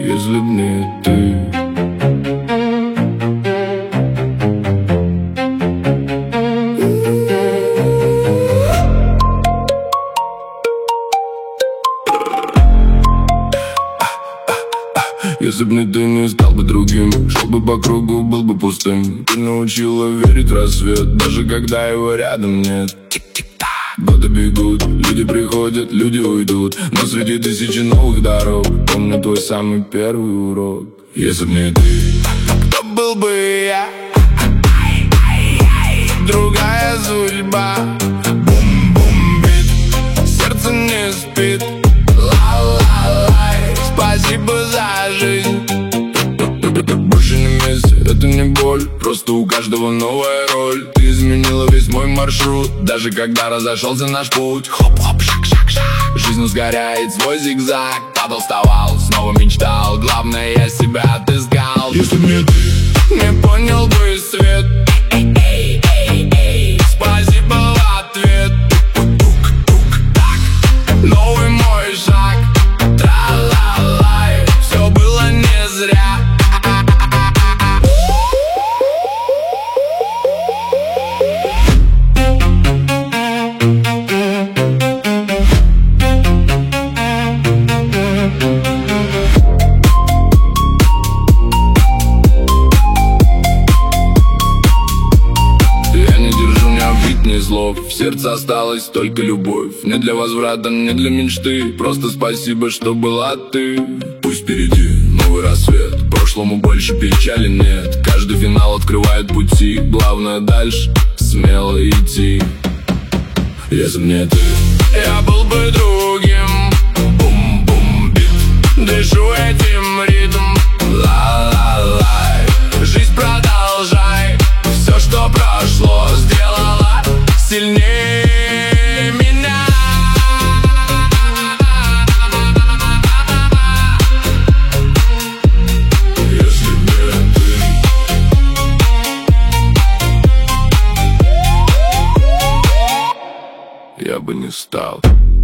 если б не ты. Если б не ты, не стал бы другим. Шел бы по кругу, был бы пустым. Ты научила верить в рассвет, даже когда его рядом нет. Годы бегут, люди приходят, люди уйдут, но среди тысячи новых дорог помню твой самый первый урок. Если б не ты, кто был бы я? Другая судьба. Бум-бум-бит, сердце не спит. Ла-ла-лай, спасибо за жизнь. Больше не месяц, это не боль, просто у каждого новая роль. Ты изменила весь мой маршрут, даже когда разошелся наш путь. Хоп-хоп, шаг-шаг-шаг, жизнь ускоряет свой зигзаг. Падал, вставал, снова мечтал, главное я себя отыскал. Если б не ты, не понял бы свет. Спасибо в ответ. Тук-тук-так, новый мой шаг. Тра-ла-лай, все было не зря. Слов. В сердце осталась только любовь. Не для возврата, не для мечты. Просто спасибо, что была ты. Пусть впереди новый рассвет, прошлому больше печали нет. Каждый финал открывает пути, главное дальше смело идти. Если б не ты, я был бы другим. Бум-бум-бит, дышу этим ритм. Ла-ла-лай, жизнь продолжай. Все, что прошло, сделала сильнее меня. Если б не ты, я бы не стал.